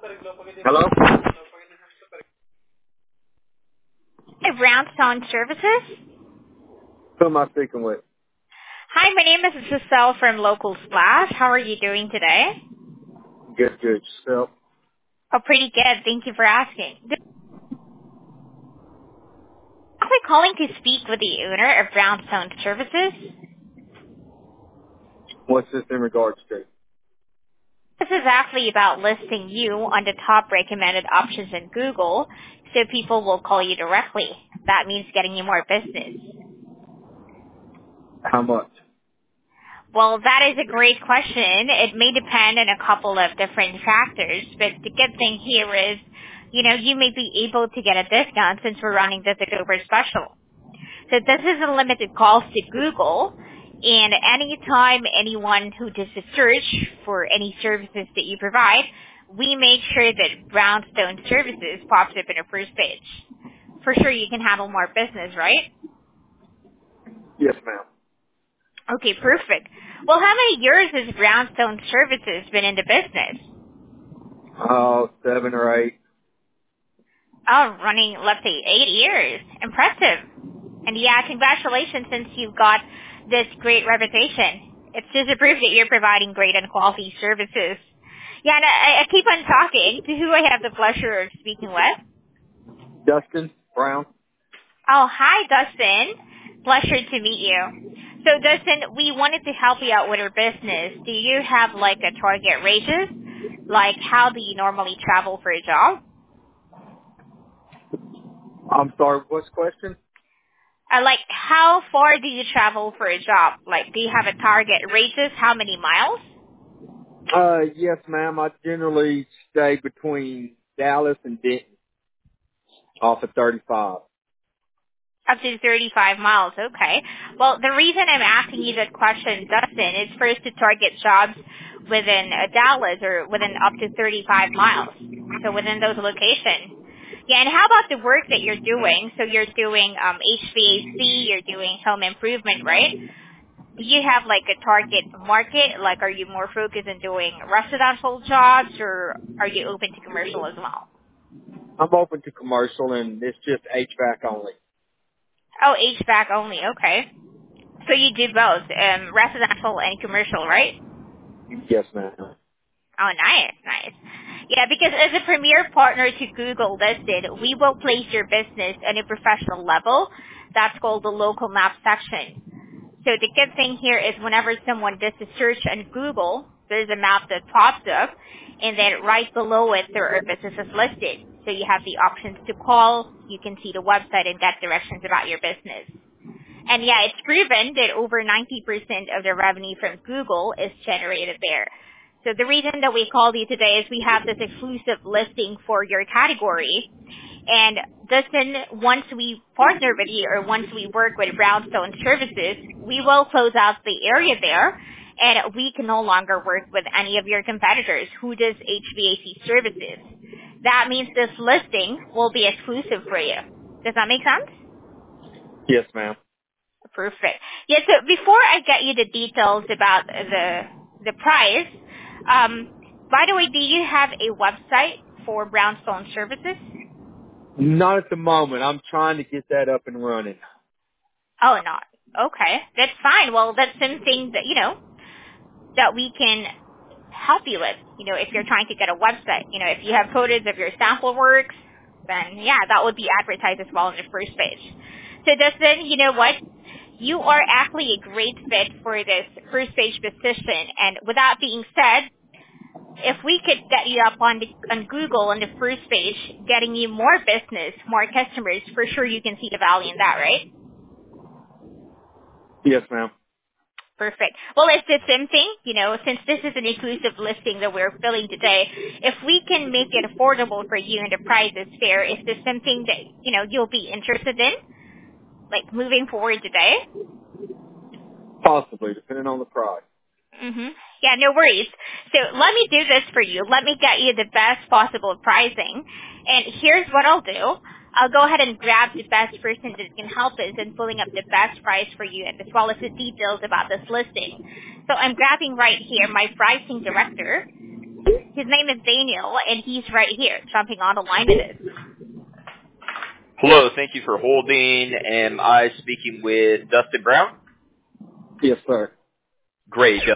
Hello? Hey, Brownstone Services. Who am I speaking with? Hi, my name is Giselle from Local Splash. How are you doing today? Good, good. Yourself? Oh, pretty good. Thank you for asking. I'm calling to speak with the owner of Brownstone Services. What's this in regards to? This is actually about listing you on the top recommended options in Google so people will call you directly. That means getting you more business. How much? Well, that is a great question. It may depend on a couple of different factors, but the good thing here is, you may be able to get a discount since we're running this October special. So this is a limited calls to Google, and anytime anyone who does a search for any services that you provide, we make sure that Brownstone Services pops up in the first page. For sure you can handle more business, right? Yes, ma'am. Okay, perfect. Well, how many years has Brownstone Services been in the business? 7 or 8. Oh, running, let's say, 8 years. Impressive. And yeah, congratulations since you've got this great reputation. It's just a proof that you're providing great and quality services. Yeah, and I keep on talking to who I have the pleasure of speaking with. Dustin Brown? Oh, hi, Dustin. Pleasure to meet you. So, Dustin, we wanted to help you out with your business. Do you have, like, a target radius? Like, how do you normally travel for a job? I'm sorry, what's the question? Like, how far do you travel for a job? Like, do you have a target radius? How many miles? Yes, ma'am. I generally stay between Dallas and Denton off of 35. Up to 35 miles, okay. Well, the reason I'm asking you that question, Dustin, is first to target jobs within Dallas or within up to 35 miles. So within those locations. Yeah, and how about the work that you're doing? So you're doing HVAC, you're doing home improvement, right? Do you have like a target market? Like, are you more focused on doing residential jobs or are you open to commercial as well? I'm open to commercial and it's just HVAC only. Oh, HVAC only, okay. So you do both, residential and commercial, right? Yes, ma'am. Oh, nice, nice. Yeah, because as a premier partner to Google listed, we will place your business on a professional level. That's called the local map section. So the good thing here is whenever someone does a search on Google, there's a map that pops up, and then right below it, there are businesses listed. So you have the options to call, you can see the website and get directions about your business. And yeah, it's proven that over 90% of the revenue from Google is generated there. So the reason that we called you today is we have this exclusive listing for your category. And Dustin, once we partner with you or once we work with Brownstone Services, we will close out the area there and we can no longer work with any of your competitors who does HVAC services. That means this listing will be exclusive for you. Does that make sense? Yes, ma'am. Perfect. Yeah, so before I get you the details about the price, by the way, do you have a website for Brownstone Services? Not at the moment. I'm trying to get that up and running. Oh, not. Okay, that's fine. Well, that's something that, that we can help you with. If you're trying to get a website, if you have photos of your sample works, then yeah, that would be advertised as well on the first page. So Dustin, you know what? You are actually a great fit for this first page position. And with that being said, if we could get you up on Google on the first page, getting you more business, more customers, for sure you can see the value in that, right? Yes, ma'am. Perfect. Well, it's the same thing, since this is an exclusive listing that we're filling today, if we can make it affordable for you and the price is fair, is this something that, you'll be interested in, like moving forward today? Possibly, depending on the price. Mm-hmm. Yeah, no worries. So let me do this for you. Let me get you the best possible pricing. And here's what I'll do. I'll go ahead and grab the best person that can help us in pulling up the best price for you and as well as the details about this listing. So I'm grabbing right here my pricing director. His name is Daniel, and he's right here, jumping on the line with us. Hello, thank you for holding. Am I speaking with Dustin Brown? Yes, sir. Great.